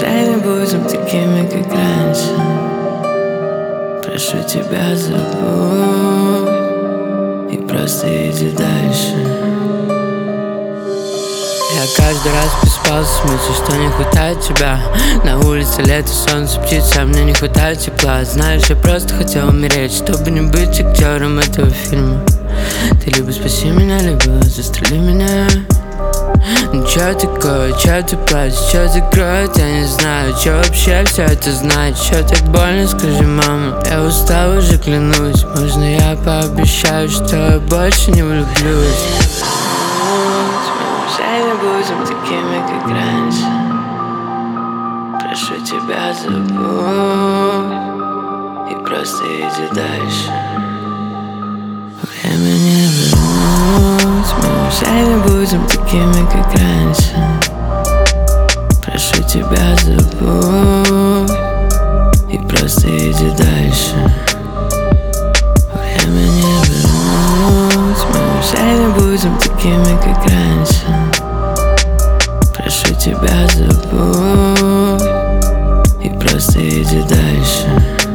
уже не будем такими, как раньше. Прошу тебя, забудь и просто иди дальше. Я каждый раз просыпался с мыслью, что не хватает тебя. На улице лето, солнце, птицы, а мне не хватает тепла. Знаешь, я просто хотел умереть, чтобы не быть актером этого фильма. Ты либо спаси меня, либо застрели меня. Ну чё такое, чё ты плачешь, чё закроет, я не знаю. Чё вообще все это знает, чё так больно, скажи, мама. Я устал уже, клянусь, можно я пообещаю, что я больше не влюблюсь. Мы уже не будем такими, как раньше. Прошу тебя, забудь и просто иди дальше. Время не вернуть, мы уже не будем такими, как раньше. Прошу тебя, забудь и просто иди дальше. Время не вернуть, мы уже не будем такими, как раньше. Прошу тебя, забудь и просто иди дальше.